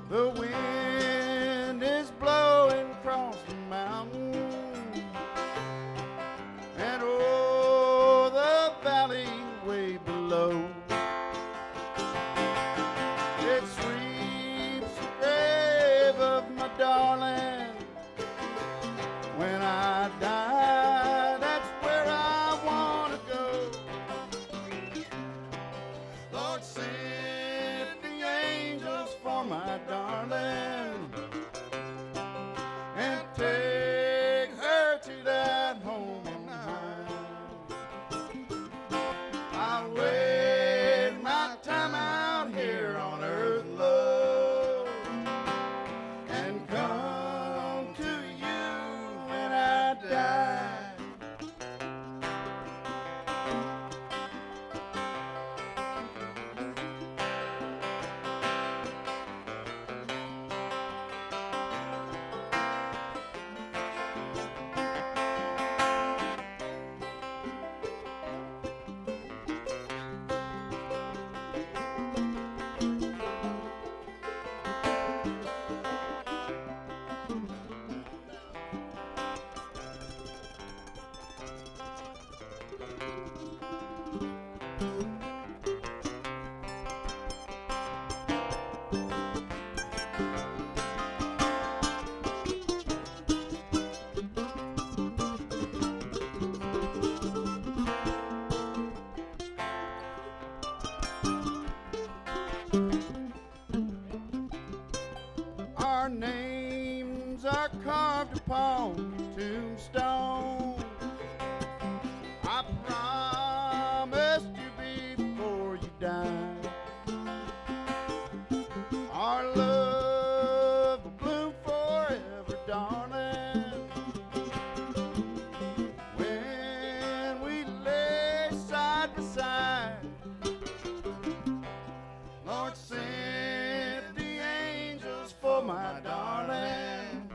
The wind is blowing across the mountain and o'er the valley way below. It sweeps the grave of my darling. When I die, that's where I want to go. Lord, send the angels for my darling and take her to that home on high. I'll wait my time out here on earth, love, and come to you when I die. Our names are carved upon the tombstone. I promised you before you died. Our love will bloom forever, darling. When we lay side by side, Lord, send the angels for my darling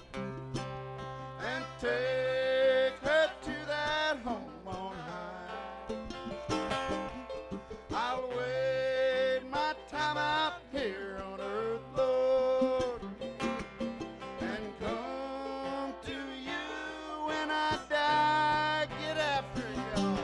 and take her to that home on high. I'll wait my time out here on earth, Lord, and come to you when I die. Get after it, y'all.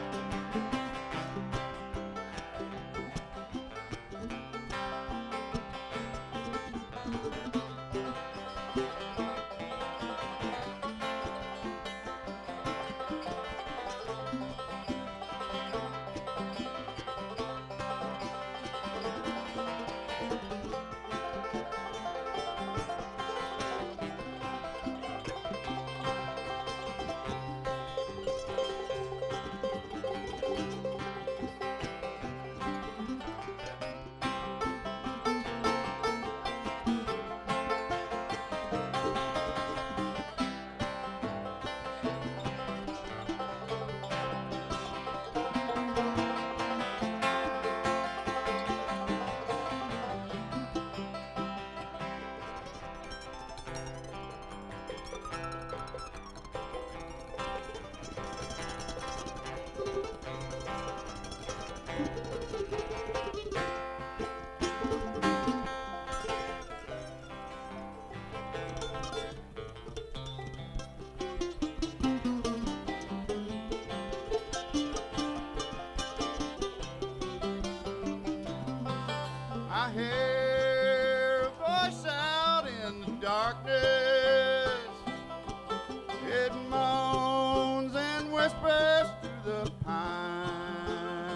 I hear a voice out in the darkness. It moans and whispers through the pine.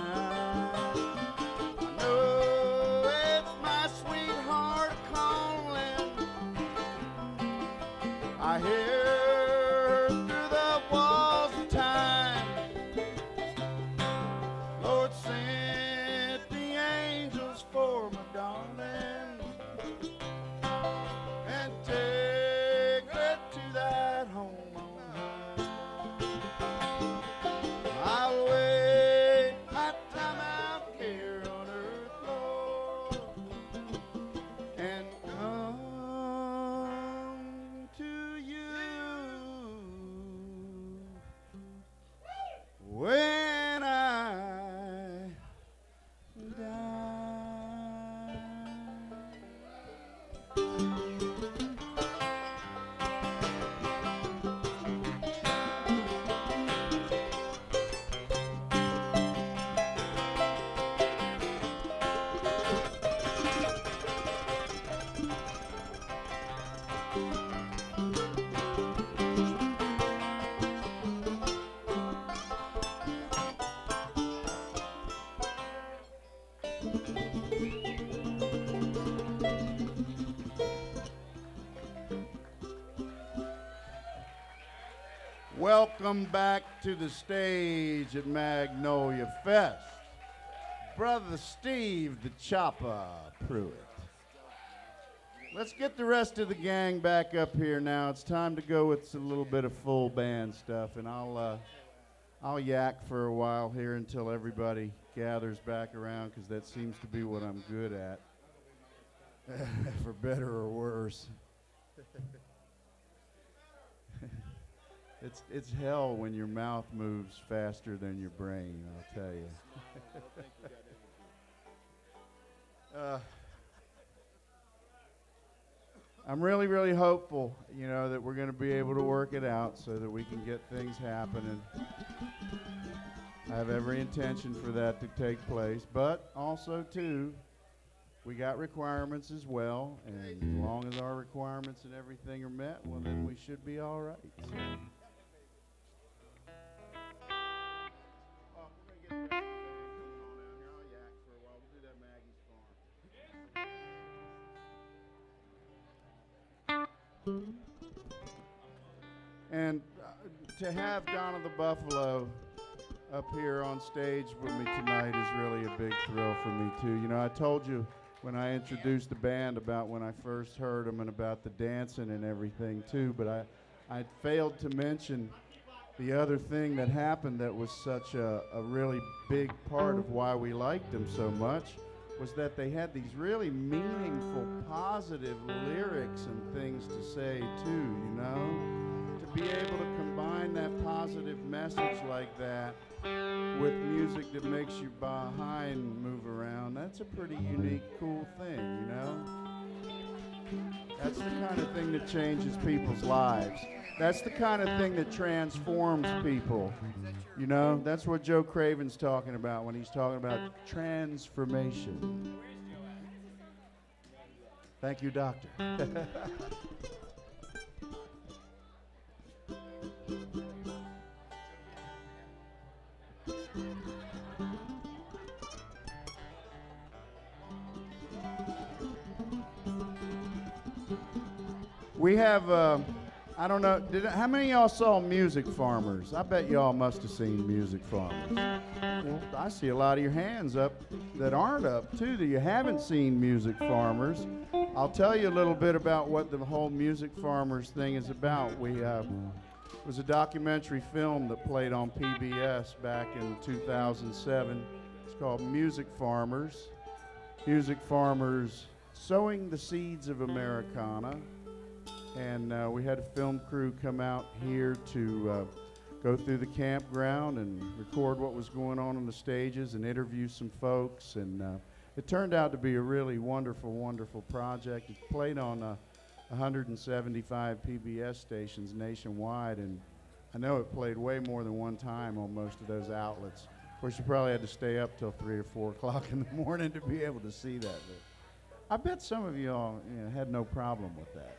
I know it's my sweetheart calling. I hear her through the walls of time. Lord, send the angels for my darling and take her to that home on high. I'll wait my time out here on earth, Lord, and come to you Welcome back to the stage at Magnolia Fest, Brother Steve the Chopper Pruitt. Let's get the rest of the gang back up here now. It's time to go with a little bit of full band stuff, and I'll yak for a while here until everybody gathers back around, because that seems to be what I'm good at, for better or worse. It's hell when your mouth moves faster than your brain, I'll tell you. I'm really, really hopeful, that we're going to be able to work it out so that we can get things happening. I have every intention for that to take place, but also, too, we got requirements as well, and as long as our requirements and everything are met, well, then we should be all right. So. And to have Donna the Buffalo up here on stage with me tonight is really a big thrill for me, too. I told you when I introduced the band about when I first heard them and about the dancing and everything, too, but I failed to mention the other thing that happened that was such a really big part of why we liked them so much, was that they had these really meaningful, positive lyrics and things to say, too, To be able to combine that positive message like that with music that makes your behind move around, that's a pretty unique, cool thing, That's the kind of thing that changes people's lives. That's the kind of thing that transforms people, That's what Joe Craven's talking about when he's talking about transformation. Thank you, Doctor. We have, I don't know, how many of y'all saw Music Farmers? I bet y'all must have seen Music Farmers. Well, I see a lot of your hands up that aren't up, too, that you haven't seen Music Farmers. I'll tell you a little bit about what the whole Music Farmers thing is about. It was a documentary film that played on PBS back in 2007. It's called Music Farmers. Music Farmers, Sowing the Seeds of Americana. And we had a film crew come out here to go through the campground and record what was going on the stages and interview some folks. And it turned out to be a really wonderful, wonderful project. It played on 175 PBS stations nationwide, and I know it played way more than one time on most of those outlets. Of course, you probably had to stay up till 3 or 4 o'clock in the morning to be able to see that. But I bet some of you all had no problem with that.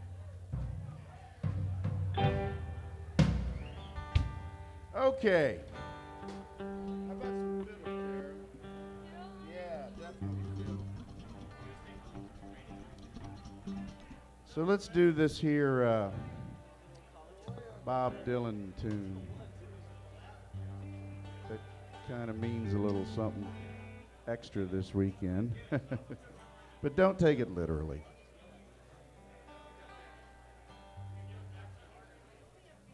Okay. How about some fiddle there? Yeah, definitely. So let's do this here Bob Dylan tune that kind of means a little something extra this weekend. But don't take it literally.